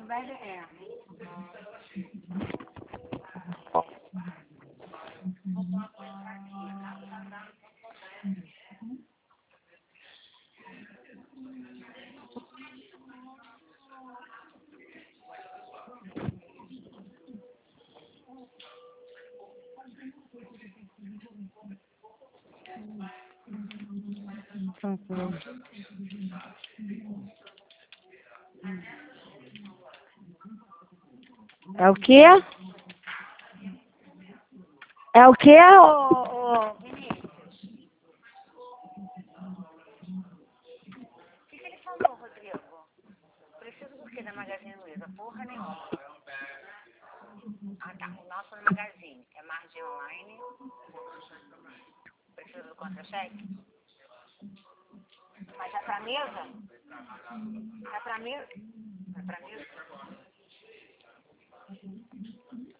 velho é. Tranquilo. É o quê? É o quê, Vinícius? O que ele falou, Rodrigo? Preciso do quê da Magazine Luiza? Porra nenhuma. Ah, tá. O nosso no Magazine é margem online. Preciso do contra-cheque? Mas é pra mesa? É pra mesa? É pra mesa?